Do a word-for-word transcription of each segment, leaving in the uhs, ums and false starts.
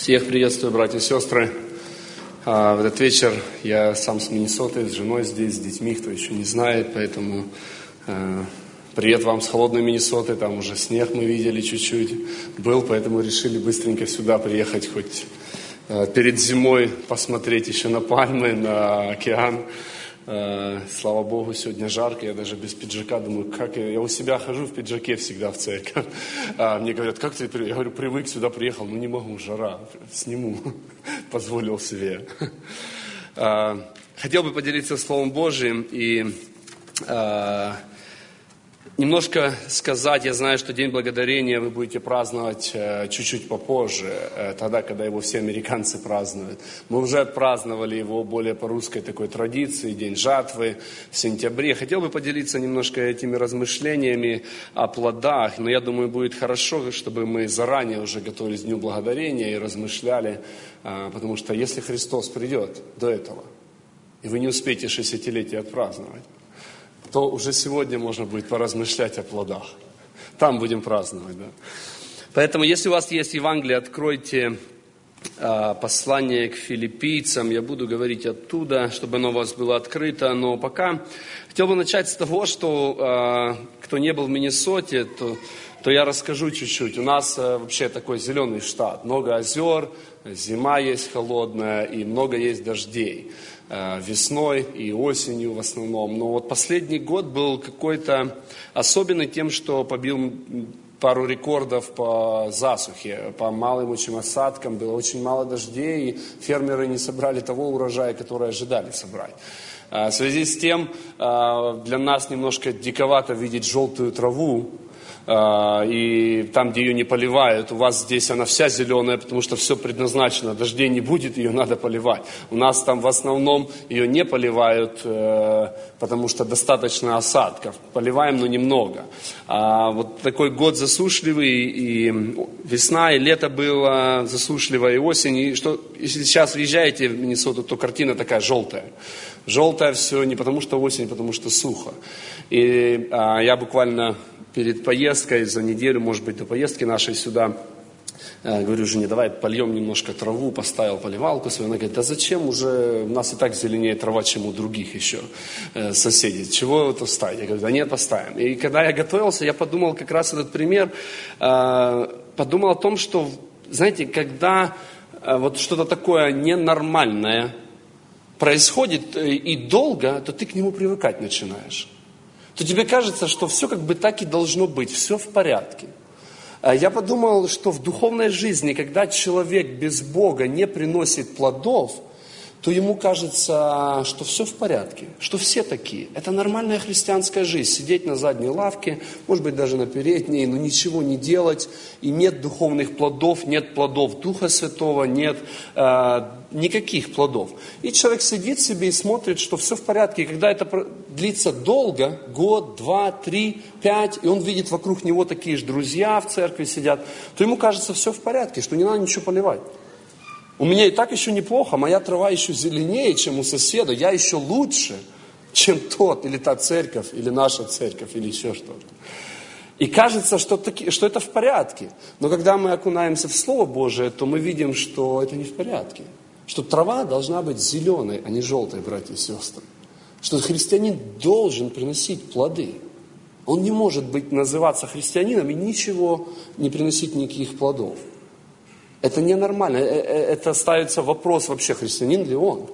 Всех приветствую, братья и сестры. В этот вечер я сам с Миннесоты, с женой здесь, с детьми, кто еще не знает, поэтому привет вам с холодной Миннесоты, там уже снег мы видели чуть-чуть был, поэтому решили быстренько сюда приехать, хоть перед зимой посмотреть еще на пальмы, на океан. Слава Богу, сегодня жарко, я даже без пиджака думаю, как я, я у себя хожу в пиджаке всегда в церковь. А мне говорят, как ты, я говорю, привык, сюда приехал, ну не могу, жара, сниму, позволил себе. Хотел бы поделиться Словом Божиим и немножко сказать, я знаю, что День Благодарения вы будете праздновать э, чуть-чуть попозже, э, тогда, когда его все американцы празднуют. Мы уже отпраздновали его более по русской такой традиции, День жатвы в сентябре. Хотел бы поделиться немножко этими размышлениями о плодах, но я думаю, будет хорошо, чтобы мы заранее уже готовились к Дню Благодарения и размышляли, э, потому что если Христос придет до этого, и вы не успеете шестидесятилетие отпраздновать, то уже сегодня можно будет поразмышлять о плодах. Там будем праздновать, да. Поэтому, если у вас есть Евангелие, откройте э, послание к филиппийцам. Я буду говорить оттуда, чтобы оно у вас было открыто. Но пока хотел бы начать с того, что э, кто не был в Миннесоте, то, то я расскажу чуть-чуть. У нас э, вообще такой зеленый штат. Много озер, зима есть холодная и много есть дождей. Весной и осенью в основном. Но вот последний год был какой-то особенный тем, что побил пару рекордов по засухе, по малым очень осадкам. Было очень мало дождей, и фермеры не собрали того урожая, который ожидали собрать. В связи с тем для нас немножко диковато видеть желтую траву, и там, где ее не поливают, у вас здесь она вся зеленая, потому что все предназначено, дождей не будет, ее надо поливать. У нас там в основном ее не поливают, потому что достаточно осадков. Поливаем, но немного. А вот такой год засушливый, и весна, и лето было засушливое, и осень. И что, если сейчас въезжаете в Миннесоту, то картина такая желтая. Желтое все не потому что осень, а потому что сухо. И а, я буквально перед поездкой, за неделю, может быть, до поездки нашей сюда, э, говорю жене, давай польем немножко траву, поставил поливалку свою. Она говорит, да зачем, уже у нас и так зеленее трава, чем у других еще э, соседей. Чего это ставить? Я говорю, да нет, поставим. И когда я готовился, я подумал как раз этот пример, э, подумал о том, что, знаете, когда э, вот что-то такое ненормальное происходит э, и долго, то ты к нему привыкать начинаешь. То тебе кажется, что все как бы так и должно быть, все в порядке. Я подумал, что в духовной жизни, когда человек без Бога не приносит плодов, то ему кажется, что все в порядке, что все такие. Это нормальная христианская жизнь, сидеть на задней лавке, может быть даже на передней, но ничего не делать, и нет духовных плодов, нет плодов Духа Святого, нет э, никаких плодов. И человек сидит себе и смотрит, что все в порядке, и когда это длится долго, год, два, три, пять, и он видит вокруг него такие же друзья в церкви сидят, то ему кажется все в порядке, что не надо ничего поливать. У меня и так еще неплохо, моя трава еще зеленее, чем у соседа, я еще лучше, чем тот, или та церковь, или наша церковь, или еще что-то. И кажется, что, таки, что это в порядке. Но когда мы окунаемся в Слово Божие, то мы видим, что это не в порядке. Что трава должна быть зеленой, а не желтой, братья и сестры. Что христианин должен приносить плоды. Он не может быть, называться христианином и ничего не приносить никаких плодов. Это ненормально. Это ставится вопрос, вообще христианин ли он?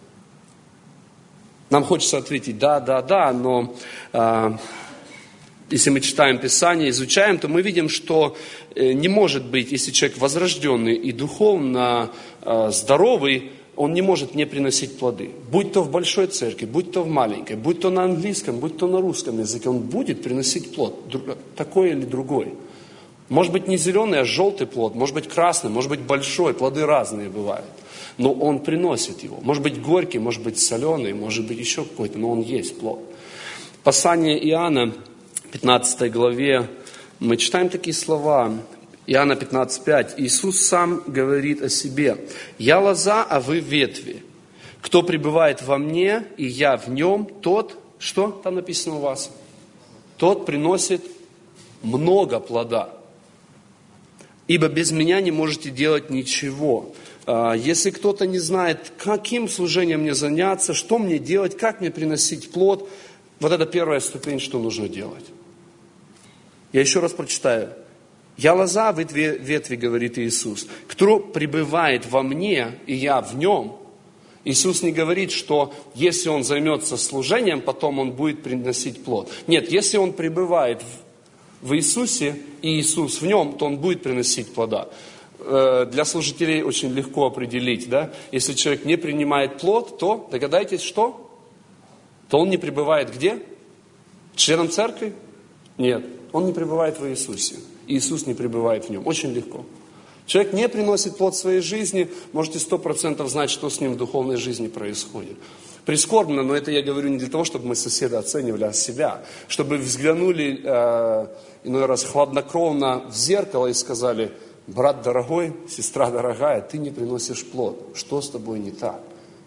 Нам хочется ответить да, да, да, но э, если мы читаем Писание, изучаем, то мы видим, что э, не может быть, если человек возрожденный и духовно э, здоровый, он не может не приносить плоды. Будь то в большой церкви, будь то в маленькой, будь то на английском, будь то на русском языке, он будет приносить плод, такой или другой. Может быть не зеленый, а желтый плод, может быть красный, может быть большой, плоды разные бывают. Но он приносит его. Может быть горький, может быть соленый, может быть еще какой-то, но он есть плод. Послание Иоанна, пятнадцатой главе, мы читаем такие слова. Иоанна пятнадцать пять. Иисус сам говорит о себе. «Я лоза, а вы ветви. Кто пребывает во мне, и я в нем, тот...» Что там написано у вас? «Тот приносит много плода». ибо без меня не можете делать ничего. Если кто-то не знает, каким служением мне заняться, что мне делать, как мне приносить плод, вот это первая ступень, что нужно делать. Я еще раз прочитаю. «Я лоза, вы две ветви, говорит Иисус. Кто пребывает во мне, и я в нем». Иисус не говорит, что если он займется служением, потом он будет приносить плод. Нет, если он пребывает в Иисусе, и Иисус в нем, то он будет приносить плода. Для служителей очень легко определить, да? Если человек не принимает плод, то, догадайтесь, что? То он не пребывает где? Членом церкви? Нет, он не пребывает в Иисусе. Иисус не пребывает в нем. Очень легко. Человек не приносит плод своей жизни, можете сто процентов знать, что с ним в духовной жизни происходит. Прискорбно, но это я говорю не для того, чтобы мы соседа оценивали, а себя. Чтобы взглянули э, иной раз хладнокровно в зеркало и сказали: брат дорогой, сестра дорогая, ты не приносишь плод. Что с тобой не так?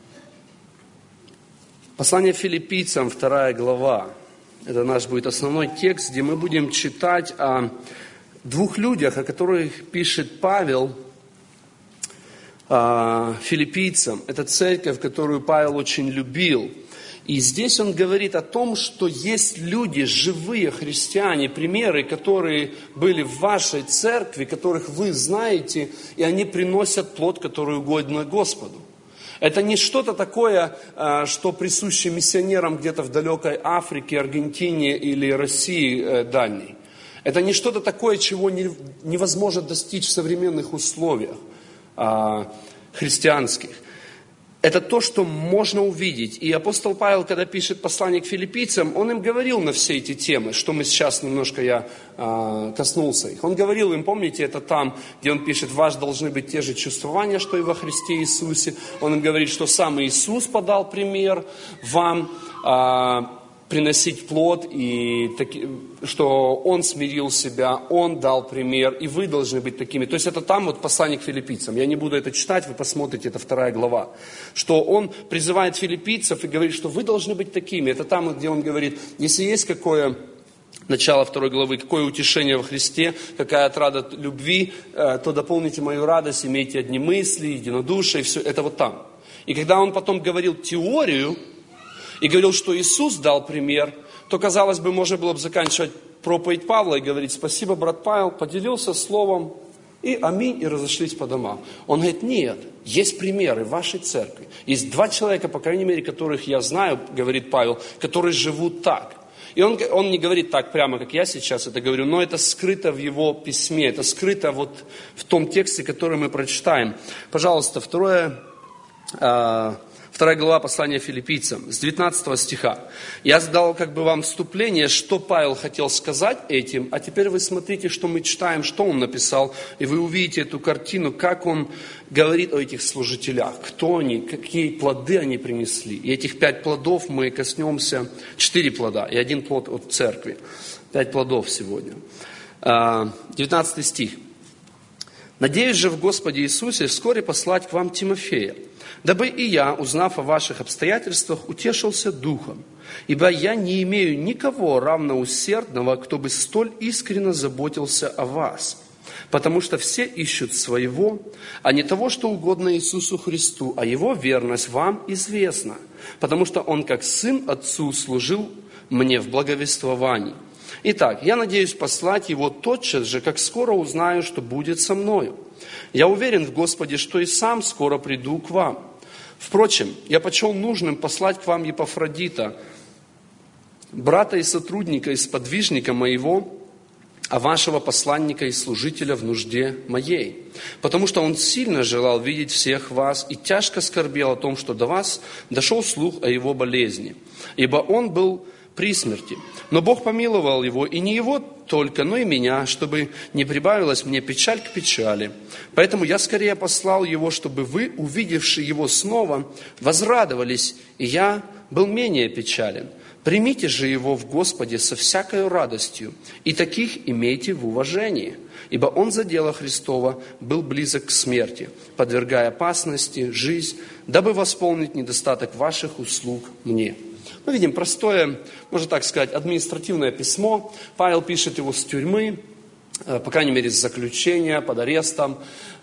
Послание филиппийцам, вторая глава. Это наш будет основной текст, где мы будем читать о двух людях, о которых пишет Павел филиппийцам. Это церковь, которую Павел очень любил. И здесь он говорит о том, что есть люди, живые христиане, примеры, которые были в вашей церкви, которых вы знаете, и они приносят плод, который угоден Господу. Это не что-то такое, что присуще миссионерам где-то в далекой Африке, Аргентине или России дальней. Это не что-то такое, чего невозможно достичь в современных условиях христианских. Это то, что можно увидеть. И апостол Павел, когда пишет послание к филиппийцам, он им говорил на все эти темы, что мы сейчас немножко я э, коснулся их. Он говорил им, помните, это там, где он пишет: «Ваш должны быть те же чувствования, что и во Христе Иисусе». Он им говорит, что сам Иисус подал пример вам э, приносить плод, и таки, что Он смирил себя, Он дал пример, и вы должны быть такими. То есть это там вот послание к филиппийцам. Я не буду это читать, вы посмотрите, это вторая глава. Что Он призывает филиппийцев и говорит, что вы должны быть такими. Это там, где Он говорит, если есть какое... Начало второй главы, какое утешение во Христе, какая отрада любви, то дополните мою радость, имейте одни мысли, единодушие, все это вот там. И когда Он потом говорил теорию, и говорил, что Иисус дал пример, то, казалось бы, можно было бы заканчивать проповедь Павла и говорить: спасибо, брат Павел, поделился словом, и аминь, и разошлись по домам. Он говорит: нет, есть примеры в вашей церкви. Есть два человека, по крайней мере, которых я знаю, говорит Павел, которые живут так. И он, он не говорит так прямо, как я сейчас это говорю, но это скрыто в его письме, это скрыто вот в том тексте, который мы прочитаем. Пожалуйста, второе... Вторая глава послания филиппийцам, с девятнадцатого стиха. Я задал как бы вам вступление, что Павел хотел сказать этим, а теперь вы смотрите, что мы читаем, что он написал, и вы увидите эту картину, как он говорит о этих служителях, кто они, какие плоды они принесли. И этих пять плодов мы коснемся, четыре плода и один плод от церкви. Пять плодов сегодня. девятнадцатый стих. «Надеюсь же в Господе Иисусе вскоре послать к вам Тимофея, дабы и я, узнав о ваших обстоятельствах, утешился духом, ибо я не имею никого равноусердного, кто бы столь искренно заботился о вас, потому что все ищут своего, а не того, что угодно Иисусу Христу, а Его верность вам известна, потому что Он, как сын Отцу, служил мне в благовествовании. Итак, я надеюсь послать его тотчас же, как скоро узнаю, что будет со мною. Я уверен в Господе, что и сам скоро приду к вам. Впрочем, я почел нужным послать к вам Епафродита, брата и сотрудника и сподвижника моего, а вашего посланника и служителя в нужде моей. Потому что он сильно желал видеть всех вас и тяжко скорбел о том, что до вас дошел слух о его болезни. Ибо он был при смерти. Но Бог помиловал его, и не его только, но и меня, чтобы не прибавилась мне печаль к печали. Поэтому я скорее послал его, чтобы вы, увидевши его снова, возрадовались, и я был менее печален. Примите же его в Господе со всякой радостью, и таких имейте в уважении. Ибо он за дело Христова был близок к смерти, подвергая опасности жизнь, дабы восполнить недостаток ваших услуг мне». Мы видим простое, можно так сказать, административное письмо. Павел пишет его с тюрьмы. по крайней мере, с заключения, под арестом.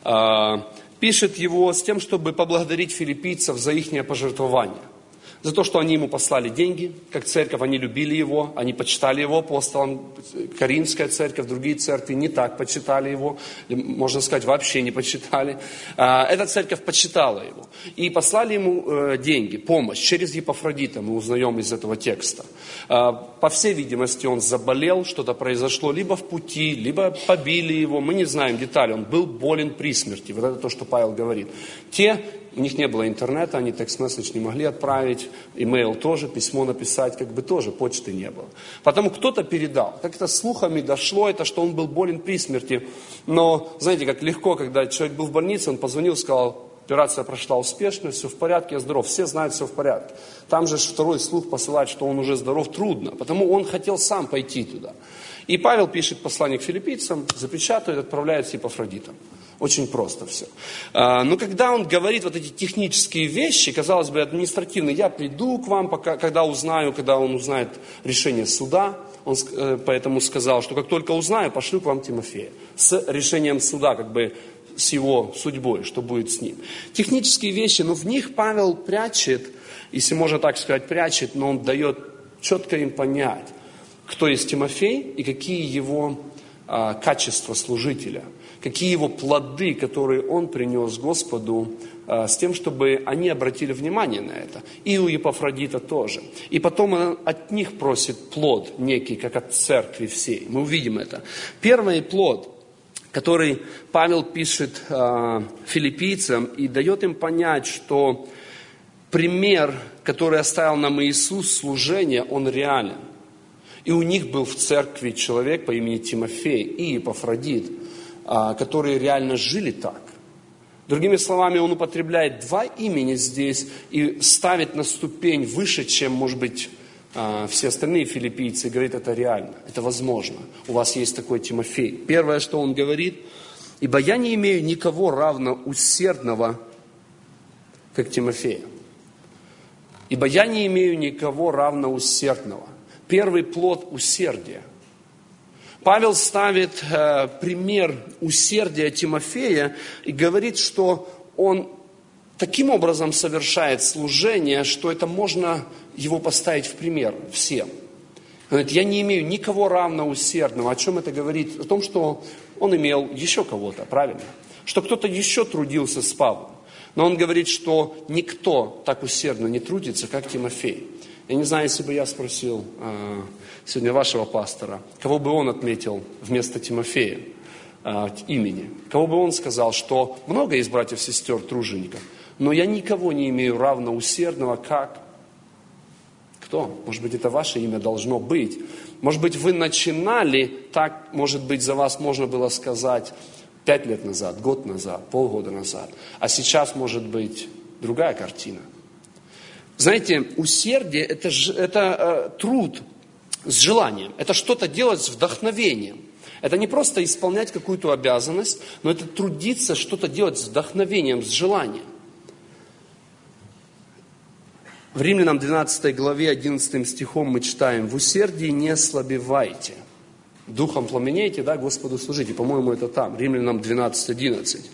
Пишет его с тем, чтобы поблагодарить филиппийцев за их пожертвование. За то, что они ему послали деньги, как церковь, они любили его, они почитали его апостолом. Коринфская церковь, другие церкви не так почитали его, можно сказать, вообще не почитали. Эта церковь почитала его. И послали ему деньги, помощь через Епафродита, мы узнаем из этого текста. По всей видимости, он заболел, что-то произошло либо в пути, либо побили его, мы не знаем деталей, он был болен при смерти. Вот это то, что Павел говорит. Те, у них не было интернета, они текст-месседж не могли отправить, имейл тоже, письмо написать, как бы тоже, почты не было. Потому кто-то передал. Как это слухами дошло, это что он был болен при смерти. Но, знаете, как легко, когда человек был в больнице, он позвонил, сказал, операция прошла успешно, все в порядке, я здоров. Все знают, все в порядке. Там же второй слух посылать, что он уже здоров, трудно. Потому он хотел сам пойти туда. И Павел пишет послание к филиппийцам, запечатывает, отправляет с Епафродитом. Очень просто все. Но когда он говорит вот эти технические вещи, казалось бы, административные, я приду к вам, пока, когда узнаю, когда он узнает решение суда, он поэтому сказал, что как только узнаю, пошлю к вам Тимофея. С решением суда, как бы с его судьбой, что будет с ним. Технические вещи, но в них Павел прячет, если можно так сказать, прячет, но он дает четко им понять, кто есть Тимофей и какие его а, качества служителя. Какие его плоды, которые он принес Господу, с тем, чтобы они обратили внимание на это. И у Епафродита тоже. И потом он от них просит плод некий, как от церкви всей. Мы увидим это. Первый плод, который Павел пишет филиппийцам и дает им понять, что пример, который оставил нам Иисус, служения, он реален. И у них был в церкви человек по имени Тимофей и Епафродит, которые реально жили так. Другими словами, он употребляет два имени здесь и ставит на ступень выше, чем, может быть, все остальные филиппийцы. И говорит, это реально, это возможно. У вас есть такой Тимофей. Первое, что он говорит, ибо я не имею никого равно усердного, как Тимофея. Ибо я не имею никого равно усердного. Первый плод усердия. Павел ставит э, пример усердия Тимофея и говорит, что он таким образом совершает служение, что это можно его поставить в пример всем. Он говорит, я не имею никого равно усердного. О чем это говорит? О том, что он имел еще кого-то, правильно? Что кто-то еще трудился с Павлом. Но он говорит, что никто так усердно не трудится, как Тимофей. Я не знаю, если бы я спросил э, сегодня вашего пастора, кого бы он отметил вместо Тимофея э, имени, кого бы он сказал, что много есть братьев и сестер тружеников, но я никого не имею равно усердного, как кто? Может быть, это ваше имя должно быть. Может быть, вы начинали, так, может быть, за вас можно было сказать пять лет назад, год назад, полгода назад, а сейчас, может быть, другая картина. Знаете, усердие это, это э, труд с желанием. Это что-то делать с вдохновением. Это не просто исполнять какую-то обязанность, но это трудиться, что-то делать с вдохновением, с желанием. В Римлянам двенадцатой главе одиннадцатым стихом мы читаем: «В усердии не ослабевайте, духом пламенейте, да, Господу служите». По-моему, это там, Римлянам двенадцать одиннадцать.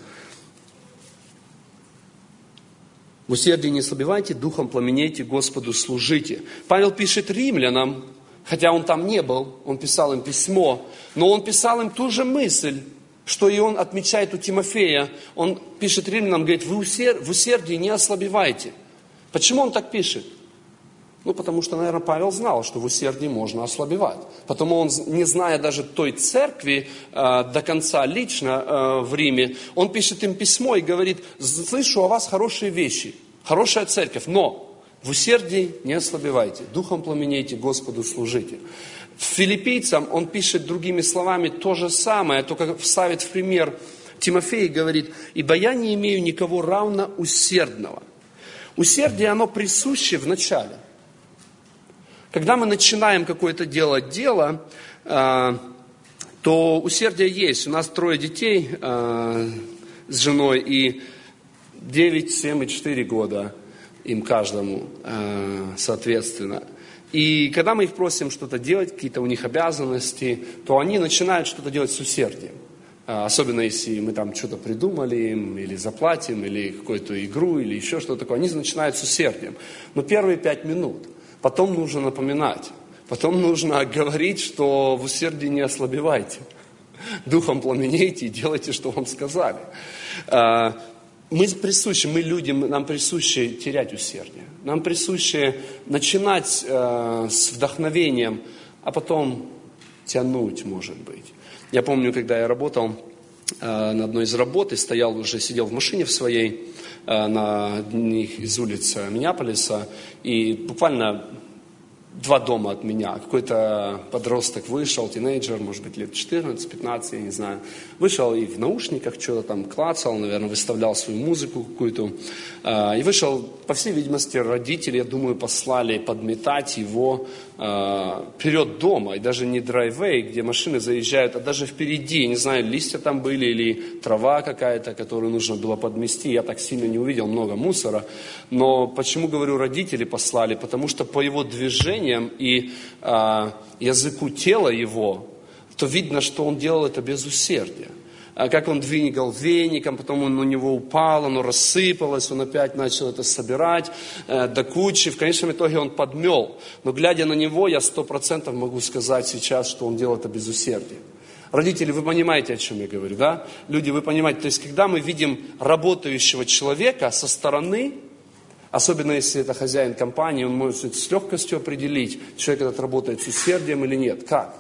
В усердии не ослабевайте, духом пламенейте, Господу служите. Павел пишет римлянам, хотя он там не был, он писал им письмо, но он писал им ту же мысль, что и он отмечает у Тимофея. Он пишет римлянам, говорит, вы усер... в усердии не ослабевайте. Почему он так пишет? Ну, потому что, наверное, Павел знал, что в усердии можно ослабевать. Потому он, не зная даже той церкви э, до конца лично э, в Риме, он пишет им письмо и говорит, слышу о вас хорошие вещи, хорошая церковь, но в усердии не ослабевайте, духом пламенейте, Господу служите. Филиппийцам он пишет другими словами то же самое, только ставит в пример Тимофея и говорит, ибо я не имею никого равно усердного. Усердие, оно присуще в начале. Когда мы начинаем какое-то делать дело, то усердие есть. У нас трое детей с женой, и девять, семь и четыре года им каждому, соответственно. И когда мы их просим что-то делать, какие-то у них обязанности, то они начинают что-то делать с усердием. Особенно если мы там что-то придумали им, или заплатим, или какую-то игру, или еще что-то такое. Они начинают с усердием. Но первые пять минут. Потом нужно напоминать. Потом нужно говорить, что в усердии не ослабевайте. Духом пламенейте и делайте, что вам сказали. Мы присущи, мы люди, нам присуще терять усердие. Нам присуще начинать э, с вдохновением, а потом тянуть, может быть. Я помню, когда я работал э, на одной из работ, и стоял уже, сидел в машине в своей, э, на одних из улиц Миннеаполиса, и буквально два дома от меня. Какой-то подросток вышел, тинейджер, может быть, лет четырнадцать-пятнадцать, я не знаю. Вышел и в наушниках что-то там клацал, наверное, выставлял свою музыку какую-то. И вышел, по всей видимости, родители, я думаю, послали подметать его вперед дома. И даже не драйвей, где машины заезжают, а даже впереди. Я не знаю, листья там были или трава какая-то, которую нужно было подмести. Я так сильно не увидел, много мусора. Но почему, говорю, родители послали? Потому что по его движениям и а, языку тела его, то видно, что он делал это без усердия. А как он двигал веником, потом он у него упал, оно рассыпалось, он опять начал это собирать э, до кучи. В конечном итоге он подмел. Но глядя на него, я сто процентов могу сказать сейчас, что он делал это без усердия. Родители, вы понимаете, о чем я говорю, да? Люди, вы понимаете, то есть, когда мы видим работающего человека со стороны, особенно если это хозяин компании, он может с легкостью определить, человек этот работает с усердием или нет. Как?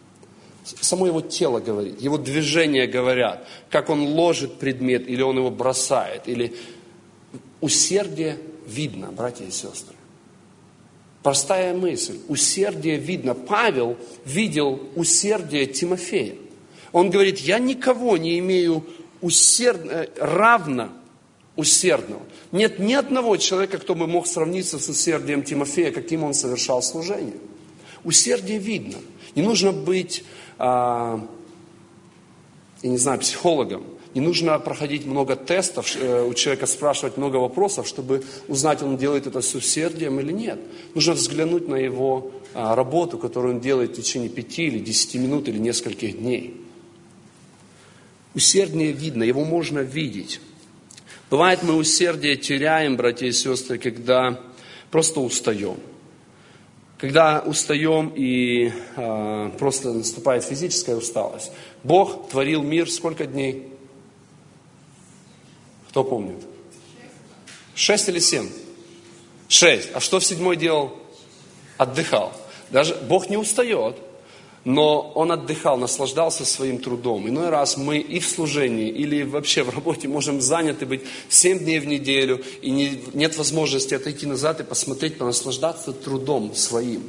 Само его тело говорит, его движения говорят, как он ложит предмет, или он его бросает, или усердие видно, братья и сестры. Простая мысль, усердие видно. Павел видел усердие Тимофея. Он говорит, я никого не имею усерд... равно усердного. Нет ни одного человека, кто бы мог сравниться с усердием Тимофея, каким он совершал служение. Усердие видно. Не нужно быть, а, я не знаю, психологом. Не нужно проходить много тестов, у человека спрашивать много вопросов, чтобы узнать, он делает это с усердием или нет. Нужно взглянуть на его а, работу, которую он делает в течение пяти или десяти минут или нескольких дней. Усердие видно, его можно видеть. Бывает, мы усердие теряем, братья и сестры, когда просто устаем. Когда устаем и э, просто наступает физическая усталость. Бог творил мир сколько дней? Кто помнит? Шесть или семь? Шесть. А что в седьмой делал? Отдыхал. Даже Бог не устает, но Он отдыхал, наслаждался своим трудом. Иной раз мы и в служении, или вообще в работе можем заняты быть семь дней в неделю, и не, нет возможности отойти назад и посмотреть, понаслаждаться трудом своим.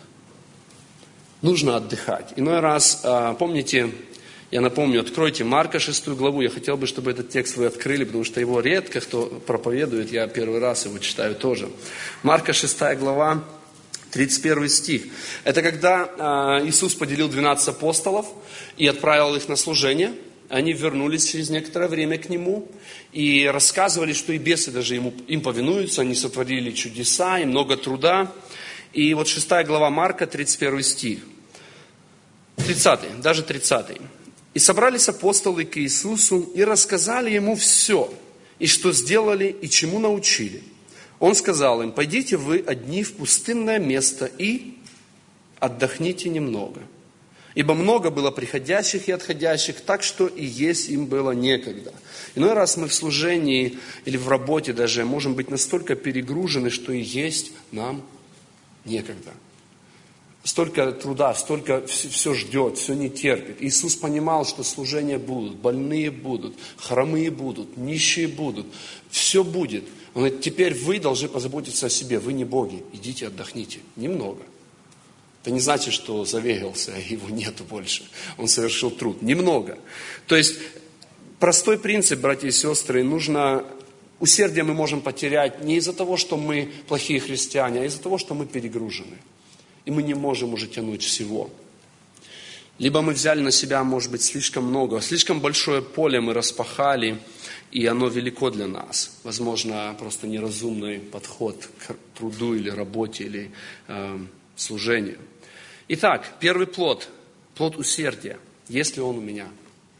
Нужно отдыхать. Иной раз, помните, я напомню, откройте Марка шестую главу. Я хотел бы, чтобы этот текст вы открыли, потому что его редко кто проповедует. Я первый раз его читаю тоже. Марка шестая глава. тридцать первый стих. Это когда Иисус поделил двенадцать апостолов и отправил их на служение. Они вернулись через некоторое время к Нему и рассказывали, что и бесы даже ему, им повинуются. Они сотворили чудеса и много труда. И вот шестая глава Марка, тридцать первый стих. тридцатый, даже тридцатый. «И собрались апостолы к Иисусу и рассказали Ему все, и что сделали, и чему научили. Он сказал им, пойдите вы одни в пустынное место и отдохните немного. Ибо много было приходящих и отходящих, так что и есть им было некогда». Иной раз мы в служении или в работе даже можем быть настолько перегружены, что и есть нам некогда. Столько труда, столько все ждет, все не терпит. Иисус понимал, что служения будут, больные будут, хромые будут, нищие будут. Все будет. Он говорит, теперь вы должны позаботиться о себе. Вы не боги. Идите отдохните. Немного. Это не значит, что завеялся, а его нету больше. Он совершил труд. Немного. То есть, простой принцип, братья и сестры, нужно... Усердие мы можем потерять не из-за того, что мы плохие христиане, а из-за того, что мы перегружены. И мы не можем уже тянуть всего. Либо мы взяли на себя, может быть, слишком много. Слишком большое поле мы распахали, и оно велико для нас. Возможно, просто неразумный подход к труду или работе, или э, служению. Итак, первый плод, плод усердия, есть ли он у меня?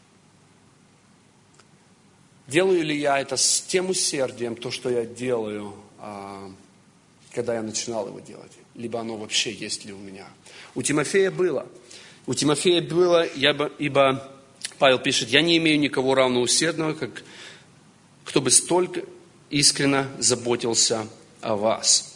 Делаю ли я это с тем усердием, то, что я делаю, когда я начинал его делать? Либо оно вообще есть ли у меня? У Тимофея было. У Тимофея было, ибо Павел пишет, «Я не имею никого равноусердного, как кто бы столько искренно заботился о вас».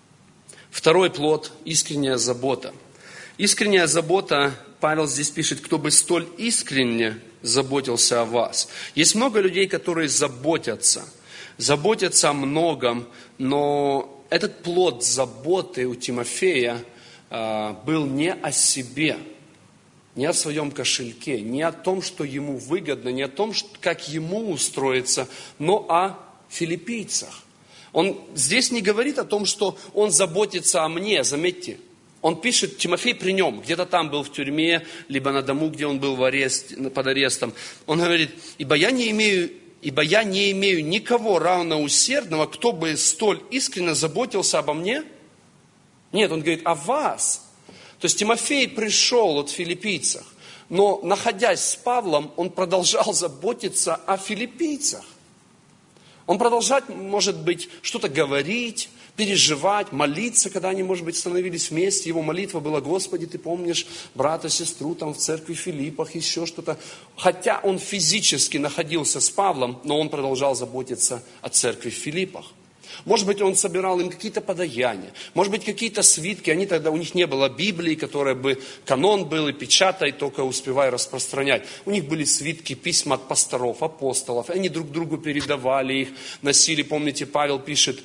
Второй плод – искренняя забота. Искренняя забота, Павел здесь пишет, кто бы столь искренне заботился о вас. Есть много людей, которые заботятся, заботятся о многом, но этот плод заботы у Тимофея э, был не о себе, не о своем кошельке, не о том, что ему выгодно, не о том, как ему устроиться, но о филиппийцах. Он здесь не говорит о том, что он заботится о мне, заметьте. Он пишет, Тимофей при нем, где-то там был в тюрьме, либо на дому, где он был в арест, под арестом. Он говорит, ибо я не имею, ибо я не имею никого равноусердного, кто бы столь искренне заботился обо мне. Нет, он говорит о вас. То есть Тимофей пришел от филиппийцах, но находясь с Павлом, он продолжал заботиться о филиппийцах. Он продолжал, может быть, что-то говорить, переживать, молиться, когда они, может быть, становились вместе. Его молитва была, Господи, Ты помнишь брата, сестру там в церкви в Филиппах, еще что-то. Хотя он физически находился с Павлом, но он продолжал заботиться о церкви в Филиппах. Может быть, он собирал им какие-то подаяния, может быть, какие-то свитки. Они тогда, у них не было Библии, которая бы канон был, и печатай, только успевай распространять. У них были свитки, письма от пасторов, апостолов. Они друг другу передавали их, носили. Помните, Павел пишет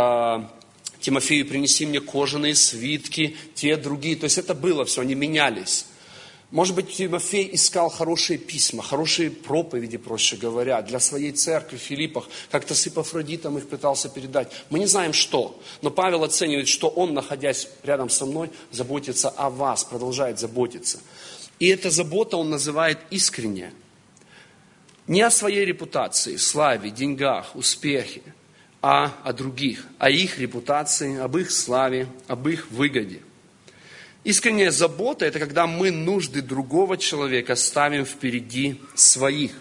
Тимофею, принеси мне кожаные свитки, те, другие. То есть это было все, они менялись. Может быть, Тимофей искал хорошие письма, хорошие проповеди, проще говоря, для своей церкви в Филиппах. Как-то с Эпафродитом их пытался передать. Мы не знаем, что. Но Павел оценивает, что он, находясь рядом со мной, заботится о вас, продолжает заботиться. И эта забота он называет искренне. Не о своей репутации, славе, деньгах, успехе, а о других. О их репутации, об их славе, об их выгоде. Искренняя забота – это когда мы нужды другого человека ставим впереди своих.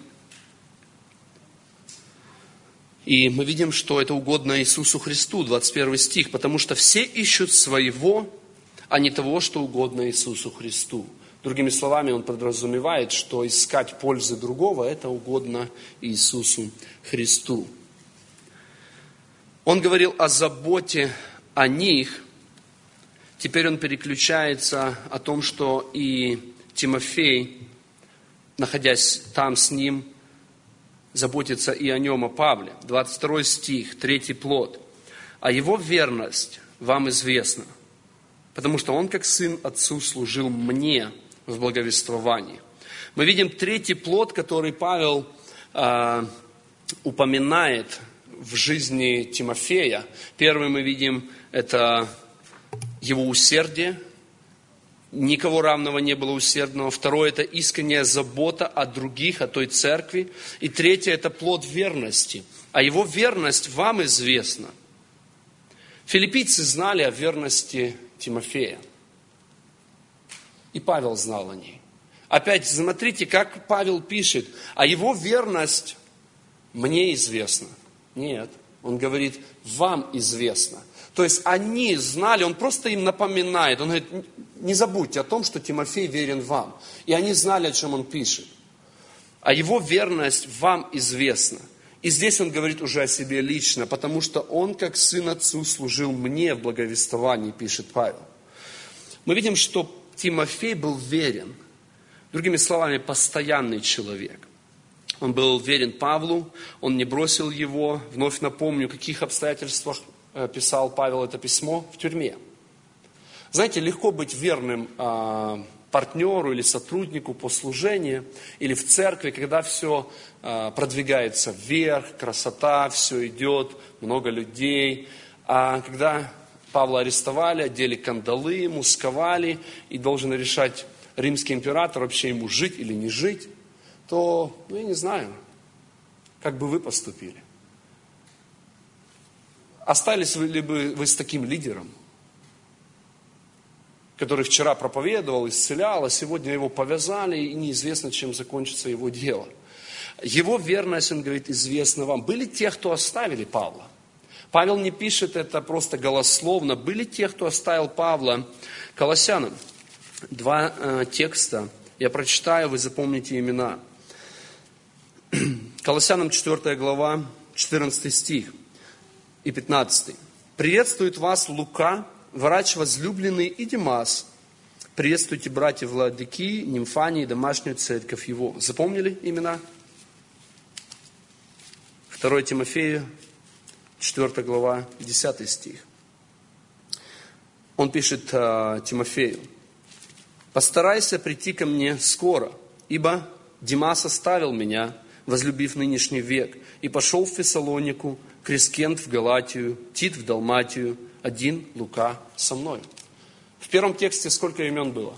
И мы видим, что это угодно Иисусу Христу, двадцать первый стих, потому что все ищут своего, а не того, что угодно Иисусу Христу. Другими словами, он подразумевает, что искать пользы другого – это угодно Иисусу Христу. Он говорил о заботе о них. Теперь он переключается о том, что и Тимофей, находясь там с ним, заботится и о нем, о Павле. двадцать второй стих, третий плод. А его верность вам известна, потому что он, как сын отцу, служил мне в благовествовании. Мы видим третий плод, который Павел э, упоминает в жизни Тимофея. Первый мы видим, это его усердие. Никого равного не было усердного. Второе – это искренняя забота о других, о той церкви. И третье – это плод верности. А его верность вам известна. Филиппийцы знали о верности Тимофея. И Павел знал о ней. Опять смотрите, как Павел пишет. А его верность мне известна. Нет, он говорит, вам известно. То есть они знали, он просто им напоминает. Он говорит, не забудьте о том, что Тимофей верен вам. И они знали, о чем он пишет. А его верность вам известна. И здесь он говорит уже о себе лично, потому что он, как сын отцу, служил мне в благовествовании, пишет Павел. Мы видим, что Тимофей был верен. Другими словами, постоянный человек. Он был верен Павлу, он не бросил его. Вновь напомню, в каких обстоятельствах писал Павел это письмо? В тюрьме. Знаете, легко быть верным э, партнеру или сотруднику по служению, или в церкви, когда все э, продвигается вверх, красота, все идет, много людей. А когда Павла арестовали, одели кандалы ему, сковали, и должен решать римский император, вообще ему жить или не жить, то, ну я не знаю, как бы вы поступили. Остались ли бы вы с таким лидером? который вчера проповедовал, исцелял, а сегодня его повязали, и неизвестно, чем закончится его дело. Его верность, он говорит, известна вам. Были те, кто оставили Павла. Павел не пишет это просто голословно. Были те, кто оставил Павла. Колоссянам. Два э, текста. Я прочитаю, вы запомните имена. Колоссянам четвёртая глава, четырнадцатый стих и пятнадцатый. «Приветствует вас Лука, врач возлюбленный, и Димас. Приветствуйте братья Владыки, Нимфании, домашнюю церковь его». Запомнили имена? второе Тимофею, четвёртая глава, десятый стих. Он пишет э, Тимофею: «Постарайся прийти ко мне скоро, ибо Димас оставил меня, возлюбив нынешний век, и пошел в Фессалонику, Крескент в Галатию, Тит в Далматию, один Лука со мной». В первом тексте сколько имен было?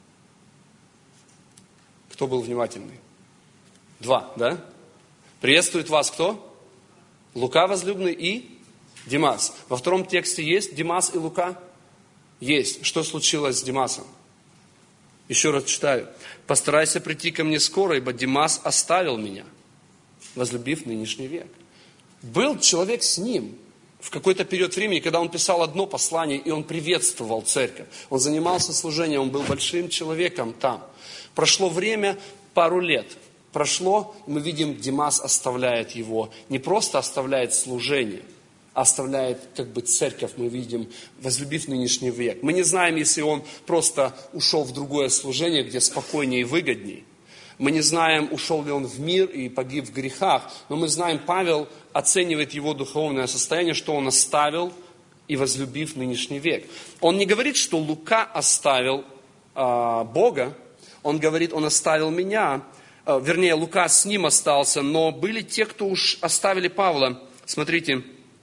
Кто был внимательный? Два, да? Приветствует вас кто? Лука возлюбленный и Димас. Во втором тексте есть Димас и Лука? Есть. Что случилось с Димасом? Еще раз читаю. «Постарайся прийти ко мне скоро, ибо Димас оставил меня, возлюбив нынешний век». Был человек с ним в какой-то период времени, когда он писал одно послание, и он приветствовал церковь. Он занимался служением, он был большим человеком там. Прошло время, пару лет. Прошло, и мы видим, Димас оставляет его. Не просто оставляет служение, а оставляет как бы церковь, мы видим, возлюбив нынешний век. Мы не знаем, если он просто ушел в другое служение, где спокойнее и выгоднее. Мы не знаем, ушел ли он в мир и погиб в грехах. Но мы знаем, Павел оценивает его духовное состояние, что он оставил и возлюбив нынешний век. Он не говорит, что Лука оставил а, Бога. Он говорит, он оставил меня. А, вернее, Лука с ним остался. Но были те, кто уж оставили Павла. Смотрите.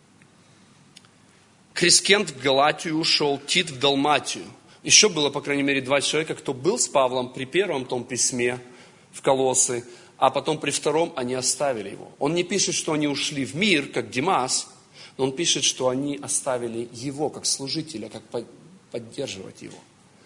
Крескент в Галатию ушел, Тит в Далматию. Еще было, по крайней мере, два человека, кто был с Павлом при первом том письме в Колоссы, а потом при втором они оставили его. Он не пишет, что они ушли в мир, как Димас, но он пишет, что они оставили его, как служителя, как поддерживать его.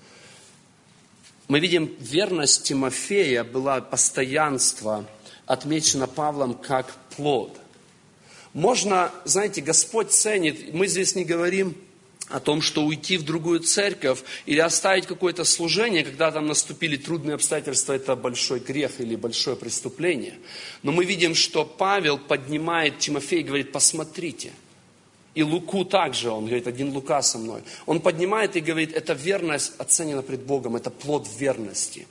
Мы видим, верность Тимофея была постоянство, отмечено Павлом как плод. Можно, знаете, Господь ценит, мы здесь не говорим о том, что уйти в другую церковь или оставить какое-то служение, когда там наступили трудные обстоятельства, это большой грех или большое преступление. Но мы видим, что Павел поднимает Тимофея и говорит, посмотрите. И Луку также, он говорит, один Лука со мной. Он поднимает и говорит, эта верность оценена пред Богом, это плод верности.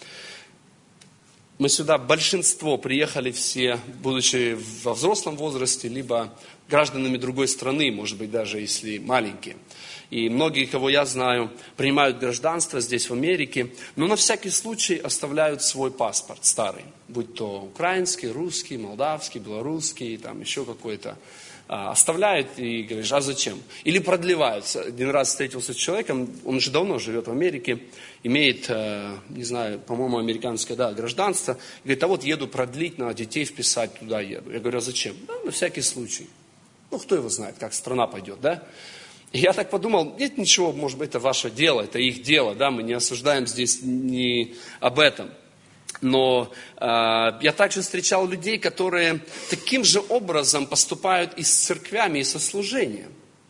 Мы сюда, большинство, приехали все, будучи во взрослом возрасте, либо гражданами другой страны, может быть, даже если маленькие. И многие, кого я знаю, принимают гражданство здесь, в Америке, но на всякий случай оставляют свой паспорт старый, будь то украинский, русский, молдавский, белорусский, там еще какой-то. Оставляют и говоришь, а зачем? Или продлеваются. Один раз встретился с человеком, он уже давно живет в Америке, имеет, не знаю, по-моему, американское, да, гражданство. Говорит, а вот еду продлить, надо детей вписать, туда еду. Я говорю, а зачем? Да, на всякий случай. Ну, кто его знает, как страна пойдет, да? И я так подумал, нет ничего, может быть, это ваше дело, это их дело, да, мы не осуждаем здесь не об этом. Но э, я также встречал людей, которые таким же образом поступают и с церквями, и со служением.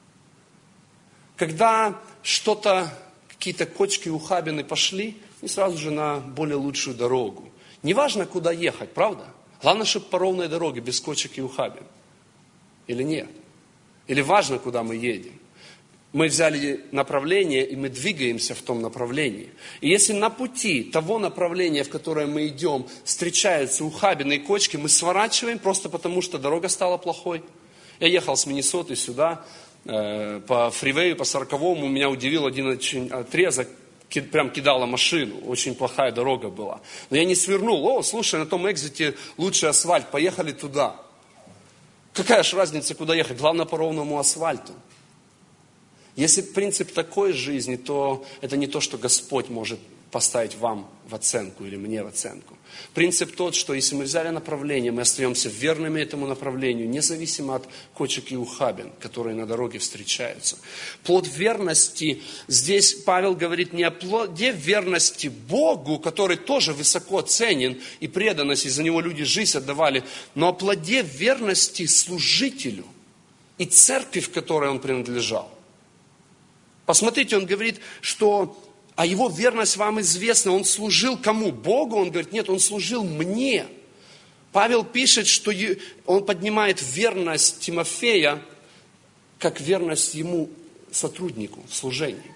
Когда что-то, какие-то кочки, ухабины пошли, и сразу же на более лучшую дорогу. Неважно, куда ехать, правда? Главное, чтобы по ровной дороге, без кочек и ухабин. Или нет? Или важно, куда мы едем? Мы взяли направление, и мы двигаемся в том направлении. И если на пути того направления, в которое мы идем, встречаются ухабины и кочки, мы сворачиваем просто потому, что дорога стала плохой. Я ехал с Миннесоты сюда, э, по фривею, по сороковому, меня удивил один очень отрезок, ки- прям кидала машину, очень плохая дорога была. Но я не свернул, о, слушай, на том экзите лучший асфальт, поехали туда. Какая ж разница, куда ехать, главное по ровному асфальту. Если принцип такой жизни, то это не то, что Господь может поставить вам в оценку или мне в оценку. Принцип тот, что если мы взяли направление, мы остаемся верными этому направлению, независимо от кочек и ухабин, которые на дороге встречаются. Плод верности, здесь Павел говорит не о плоде верности Богу, который тоже высоко ценен, и преданность, из-за него люди жизнь отдавали, но о плоде верности служителю и церкви, в которой он принадлежал. Посмотрите, он говорит, что а его верность вам известна. Он служил кому? Богу? Он говорит, нет, он служил мне. Павел пишет, что он поднимает верность Тимофея, как верность ему, сотруднику, в служении.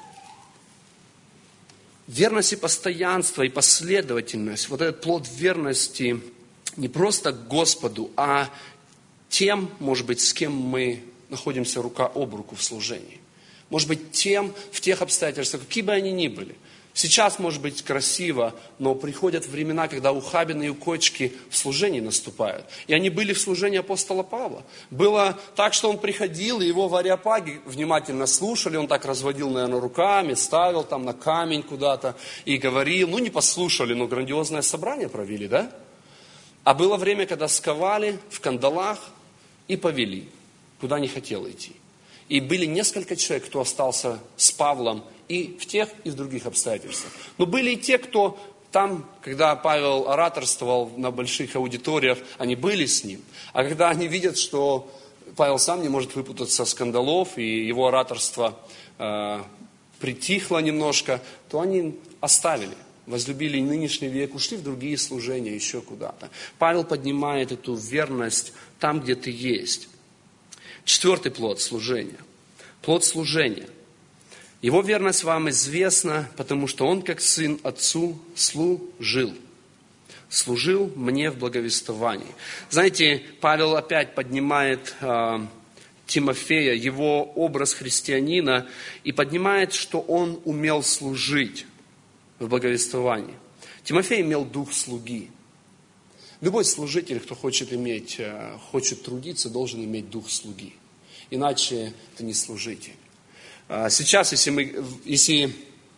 Верность и постоянство, и последовательность, вот этот плод верности не просто к Господу, а тем, может быть, с кем мы находимся рука об руку в служении. Может быть, тем, в тех обстоятельствах, какие бы они ни были. Сейчас, может быть, красиво, но приходят времена, когда ухабины и укочки в служении наступают. И они были в служении апостола Павла. Было так, что он приходил, и его в Ареопаге внимательно слушали, он так разводил, наверное, руками, ставил там на камень куда-то и говорил. Ну, не послушали, но грандиозное собрание провели, да? А было время, когда сковали в кандалах и повели, куда не хотел идти. И были несколько человек, кто остался с Павлом и в тех, и в других обстоятельствах. Но были и те, кто там, когда Павел ораторствовал на больших аудиториях, они были с ним. А когда они видят, что Павел сам не может выпутаться с скандалов, и его ораторство э, притихло немножко, то они оставили, возлюбили нынешний век, ушли в другие служения, еще куда-то. Павел поднимает эту верность там, где ты есть. Четвертый плод служения. Плод служения. Его верность вам известна, потому что он, как сын отцу, служил. Служил мне в благовествовании. Знаете, Павел опять поднимает э, Тимофея, его образ христианина, и поднимает, что он умел служить в благовествовании. Тимофей имел дух слуги. Любой служитель, кто хочет иметь, хочет трудиться, должен иметь дух слуги. Иначе это не служитель. Сейчас, если, мы, если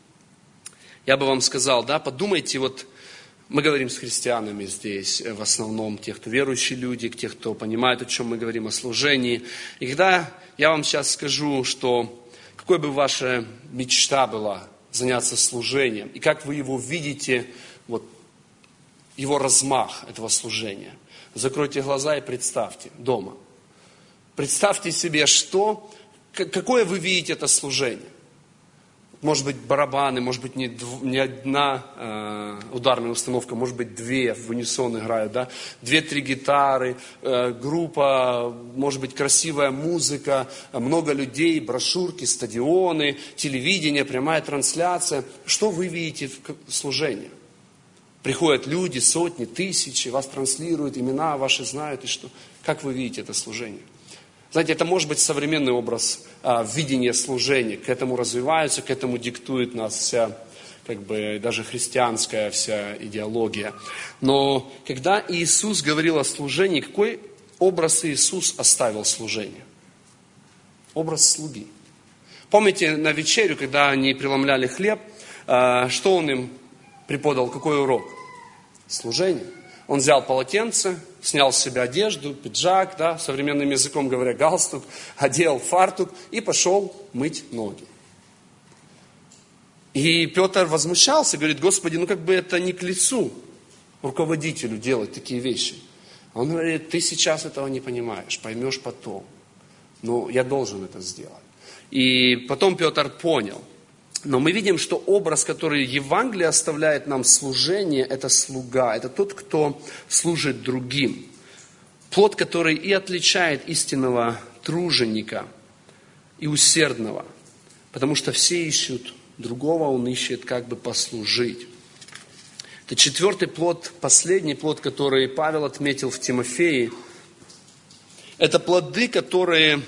я бы вам сказал, да, подумайте, вот мы говорим с христианами здесь, в основном тех, кто верующие люди, тех, кто понимает, о чем мы говорим, о служении. И когда я вам сейчас скажу, что какой бы ваша мечта была заняться служением, и как вы его видите, вот, его размах этого служения. Закройте глаза и представьте дома. Представьте себе, что, какое вы видите это служение. Может быть, барабаны, может быть, не, дв, не одна э, ударная установка, может быть, две в унисон играют, да? Две-три гитары, э, группа, может быть, красивая музыка, много людей, брошюрки, стадионы, телевидение, прямая трансляция. Что вы видите в служении? Приходят люди, сотни, тысячи, вас транслируют, имена ваши знают, и что? Как вы видите это служение? Знаете, это может быть современный образ а, видения служения. К этому развиваются, к этому диктует нас вся, как бы, даже христианская вся идеология. Но когда Иисус говорил о служении, какой образ Иисус оставил служение? Образ слуги. Помните, на вечерю, когда они преломляли хлеб, а, что Он им преподал, какой урок? Служение. Он взял полотенце, снял с себя одежду, пиджак, да, современным языком говоря, галстук, одел фартук и пошел мыть ноги. И Петр возмущался, говорит: Господи, ну как бы это не к лицу руководителю делать такие вещи. Он говорит: ты сейчас этого не понимаешь, поймешь потом. Но я должен это сделать. И потом Петр понял. Но мы видим, что образ, который Евангелие оставляет нам служение, это слуга, это тот, кто служит другим. Плод, который и отличает истинного труженика и усердного, потому что все ищут другого, он ищет как бы послужить. Это четвертый плод, последний плод, который Павел отметил в Тимофее. Это плоды, которые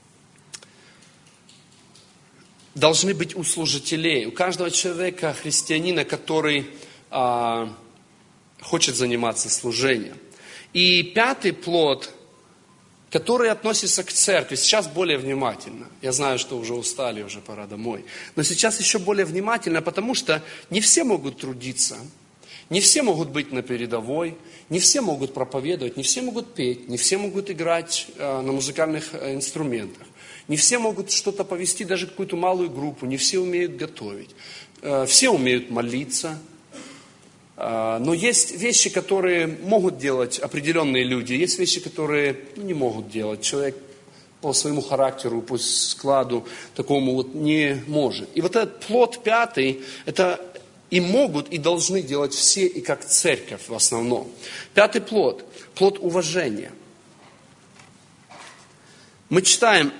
должны быть у служителей, у каждого человека, христианина, который а, хочет заниматься служением. И пятый плод, которые относятся к церкви, сейчас более внимательно. Я знаю, что уже устали, уже пора домой. Но сейчас еще более внимательно, потому что не все могут трудиться, не все могут быть на передовой, не все могут проповедовать, не все могут петь, не все могут играть э, на музыкальных э, инструментах, не все могут что-то повести, даже какую-то малую группу, не все умеют готовить, э, все умеют молиться. Но есть вещи, которые могут делать определенные люди, есть вещи, которые не могут делать. Человек по своему характеру, по складу такому вот не может. И вот этот плод пятый, это и могут, и должны делать все, и как церковь в основном. Пятый плод, плод уважения. Мы читаем...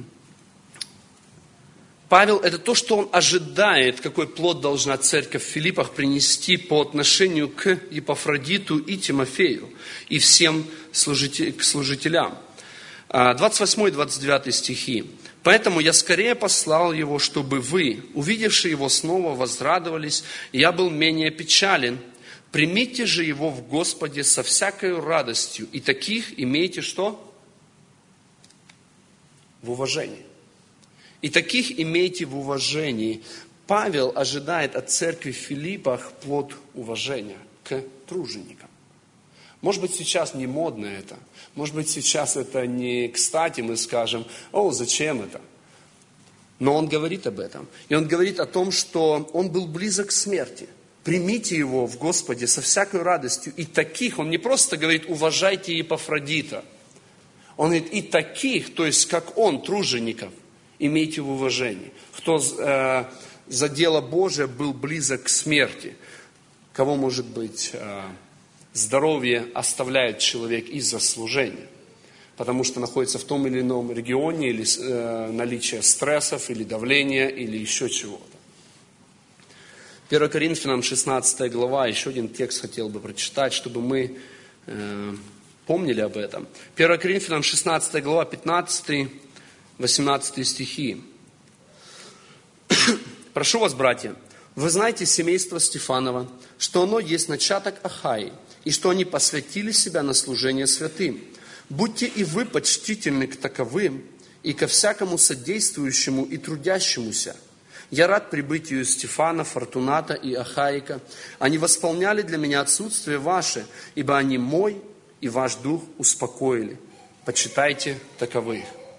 Павел, это то, что он ожидает, какой плод должна церковь в Филиппах принести по отношению к Епафродиту и Тимофею, и всем служителям. двадцать восьмой двадцать девятый стихи. «Поэтому я скорее послал его, чтобы вы, увидевши его снова, возрадовались, и я был менее печален. Примите же его в Господе со всякой радостью, и таких имейте что? В уважении». И таких имейте в уважении. Павел ожидает от церкви в Филиппах плод уважения к труженикам. Может быть, сейчас не модно это. Может быть, сейчас это не кстати, мы скажем, о, зачем это? Но он говорит об этом. И он говорит о том, что он был близок к смерти. Примите его в Господе со всякой радостью. И таких, он не просто говорит, уважайте Епафродита. Он говорит, и таких, то есть как он, тружеников, имейте в уважении. Кто э, за дело Божие был близок к смерти. Кого, может быть, э, здоровье оставляет человек из-за служения. Потому что находится в том или ином регионе, или э, наличие стрессов, или давления, или еще чего-то. первое Коринфянам шестнадцатая глава, еще один текст хотел бы прочитать, чтобы мы э, помнили об этом. первое Коринфянам шестнадцатая глава, пятнадцатый восемнадцатый стихи. «Прошу вас, братья, вы знаете семейство Стефанова, что оно есть начаток Ахаи, и что они посвятили себя на служение святым. Будьте и вы почтительны к таковым, и ко всякому содействующему и трудящемуся. Я рад прибытию Стефана, Фортуната и Ахаика. Они восполняли для меня отсутствие ваше, ибо они мой и ваш дух успокоили. Почитайте таковых».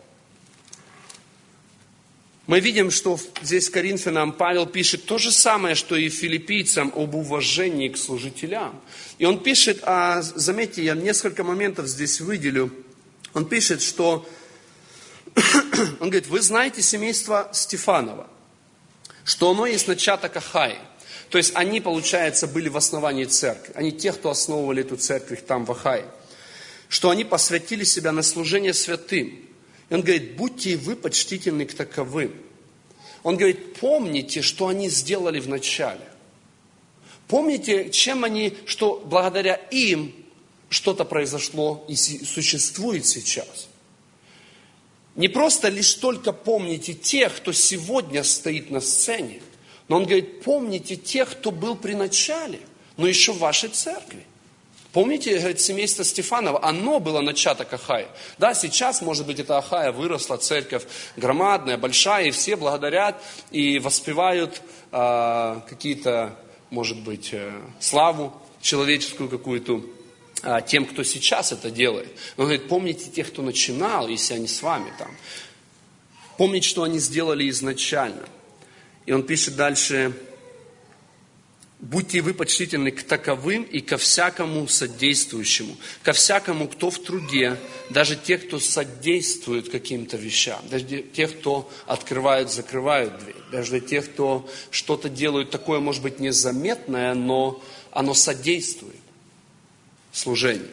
Мы видим, что здесь Коринфянам Павел пишет то же самое, что и филиппийцам об уважении к служителям. И он пишет, а, заметьте, я несколько моментов здесь выделю. Он пишет, что, он говорит, вы знаете семейство Стефанова, что оно есть начаток Ахаи. То есть они, получается, были в основании церкви. Они те, кто основывали эту церковь там в Ахае. Что они посвятили себя на служение святым. И он говорит, будьте и вы почтительны к таковым. Он говорит, помните, что они сделали в начале. Помните, чем они, что благодаря им что-то произошло и существует сейчас. Не просто лишь только помните тех, кто сегодня стоит на сцене, но он говорит, помните тех, кто был при начале, но еще в вашей церкви. Помните, говорит, семейство Стефанова, оно было начаток Ахаи. Да, сейчас, может быть, эта Ахая выросла, церковь громадная, большая, и все благодарят и воспевают э, какие-то, может быть, э, славу человеческую какую-то э, тем, кто сейчас это делает. Но он говорит, помните тех, кто начинал, если они с вами там. Помните, что они сделали изначально. И он пишет дальше... Будьте вы почтительны к таковым и ко всякому содействующему, ко всякому, кто в труде, даже те, кто содействует каким-то вещам, даже те, кто открывают, закрывают дверь, даже те, кто что-то делают такое, может быть, незаметное, но оно содействует служению.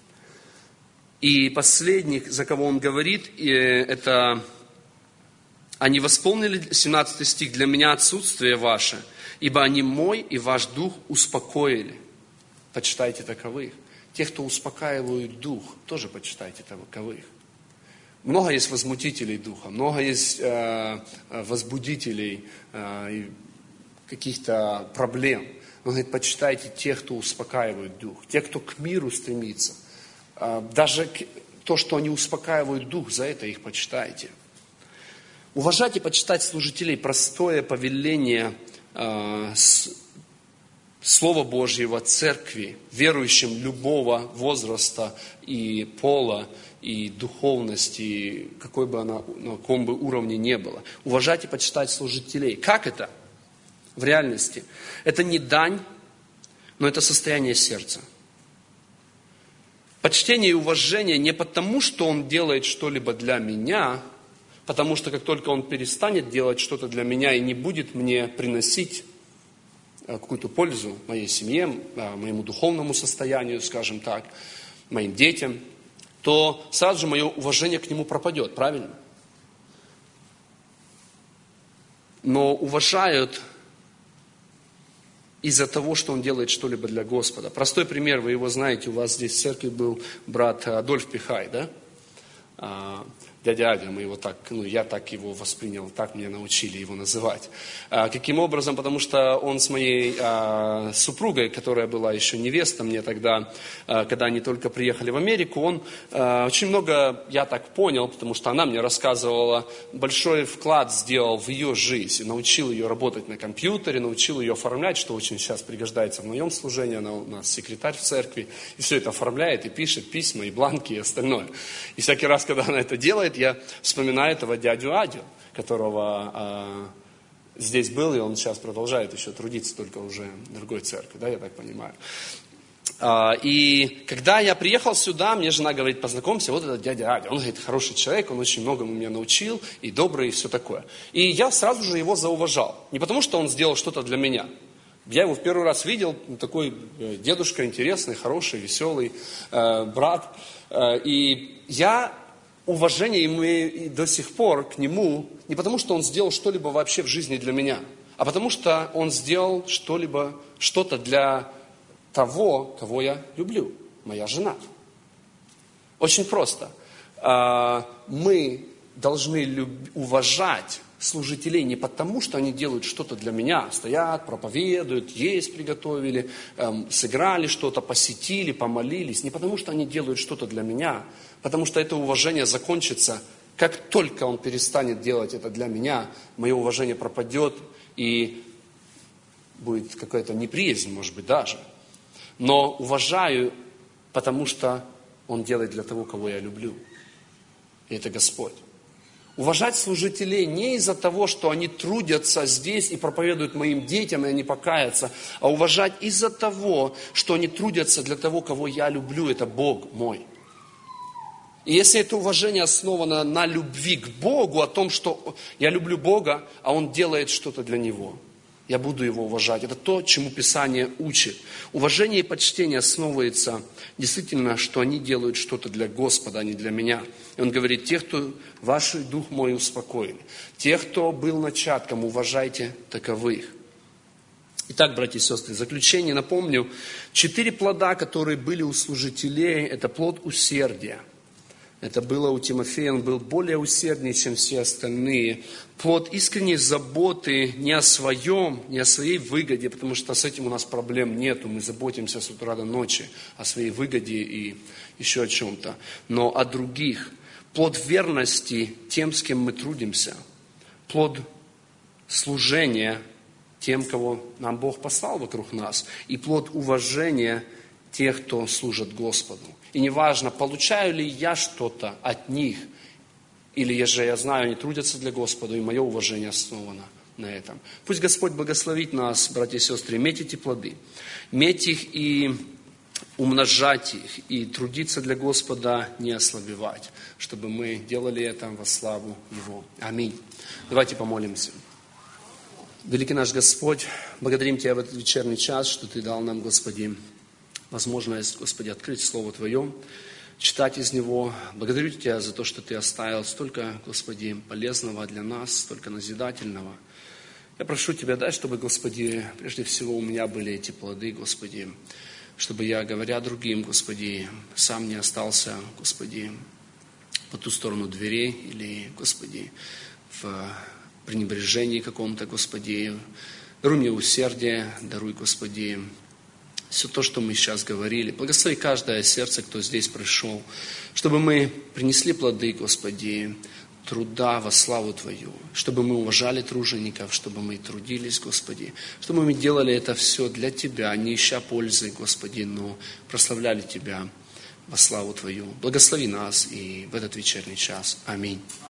И последних, за кого он говорит, это они восполнили, семнадцатый стих, для меня отсутствие ваше, ибо они мой и ваш дух успокоили. Почитайте таковых. Тех, кто успокаивают дух, тоже почитайте таковых. Много есть возмутителей духа, много есть э, возбудителей э, каких-то проблем. Он говорит, почитайте тех, кто успокаивает дух, тех, кто к миру стремится. Э, даже к, то, что они успокаивают дух, за это их почитайте. Уважать и почитать служителей – простое повеление э, с, Слова Божьего церкви, верующим любого возраста и пола, и духовности, какой бы она, на каком бы уровне не было. Уважать и почитать служителей. Как это в реальности? Это не дань, но это состояние сердца. Почтение и уважение не потому, что он делает что-либо для меня, потому что как только он перестанет делать что-то для меня и не будет мне приносить какую-то пользу моей семье, моему духовному состоянию, скажем так, моим детям, то сразу же мое уважение к нему пропадет, правильно? Но уважают из-за того, что он делает что-либо для Господа. Простой пример, вы его знаете, у вас здесь в церкви был брат Адольф Пихай, да? Дядя Адя, мы его так, ну, я так его воспринял, так меня научили его называть. А, каким образом? Потому что он с моей а, супругой, которая была еще невеста мне тогда, а, когда они только приехали в Америку, он а, очень много, я так понял, потому что она мне рассказывала, большой вклад сделал в ее жизнь, научил ее работать на компьютере, научил ее оформлять, что очень сейчас пригождается в моем служении, она у нас секретарь в церкви, и все это оформляет, и пишет письма, и бланки, и остальное. И всякий раз, когда она это делает, я вспоминаю этого дядю Адю, которого а, здесь был, и он сейчас продолжает еще трудиться, только уже в другой церкви, да, я так понимаю. А, и когда я приехал сюда, мне жена говорит, познакомься, вот этот дядя Адя, он, говорит, хороший человек, он очень многому меня научил, и добрый, и все такое. И я сразу же его зауважал, не потому что он сделал что-то для меня. Я его в первый раз видел, такой дедушка интересный, хороший, веселый э, брат, э, и я... Уважение имею до сих пор к нему не потому, что он сделал что-либо вообще в жизни для меня, а потому что он сделал что-либо, что-то для того, кого я люблю, моя жена. Очень просто. Мы должны уважать служителей не потому, что они делают что-то для меня, стоят, проповедуют, есть приготовили, эм, сыграли что-то, посетили, помолились, не потому, что они делают что-то для меня, потому что это уважение закончится, как только он перестанет делать это для меня, мое уважение пропадет и будет какая-то неприязнь, может быть, даже. Но уважаю, потому что он делает для того, кого я люблю. И это Господь. Уважать служителей не из-за того, что они трудятся здесь и проповедуют моим детям, и они покаятся, а уважать из-за того, что они трудятся для того, кого я люблю, это Бог мой. И если это уважение основано на любви к Богу, о том, что я люблю Бога, а Он делает что-то для Него, я буду Его уважать. Это то, чему Писание учит. Уважение и почтение основывается действительно, что они делают что-то для Господа, а не для меня. И Он говорит, тех, кто ваш дух мой успокоили, тех, кто был начатком, уважайте таковых. Итак, братья и сестры, в заключение напомню, четыре плода, которые были у служителей, это плод усердия. Это было у Тимофея, он был более усердный, чем все остальные. Плод искренней заботы не о своем, не о своей выгоде, потому что с этим у нас проблем нету. Мы заботимся с утра до ночи о своей выгоде и еще о чем-то. Но о других. Плод верности тем, с кем мы трудимся. Плод служения тем, кого нам Бог послал вокруг нас. И плод уважения тех, кто служит Господу. И неважно, получаю ли я что-то от них, или же я знаю, они трудятся для Господа, и мое уважение основано на этом. Пусть Господь благословит нас, братья и сестры, иметь эти плоды, иметь их и умножать их, и трудиться для Господа, не ослабевать, чтобы мы делали это во славу Его. Аминь. Давайте помолимся. Великий наш Господь, благодарим Тебя в этот вечерний час, что Ты дал нам, Господи, возможность, Господи, открыть Слово Твое, читать из него. Благодарю Тебя за то, что Ты оставил столько, Господи, полезного для нас, столько назидательного. Я прошу Тебя, дай, чтобы, Господи, прежде всего у меня были эти плоды, Господи, чтобы я, говоря другим, Господи, сам не остался, Господи, по ту сторону дверей или, Господи, в пренебрежении каком-то, Господи. Даруй мне усердие, даруй, Господи, все то, что мы сейчас говорили. Благослови каждое сердце, кто здесь пришел, чтобы мы принесли плоды, Господи, труда во славу Твою, чтобы мы уважали тружеников, чтобы мы трудились, Господи, чтобы мы делали это все для Тебя, не ища пользы, Господи, но прославляли Тебя во славу Твою. Благослови нас и в этот вечерний час. Аминь.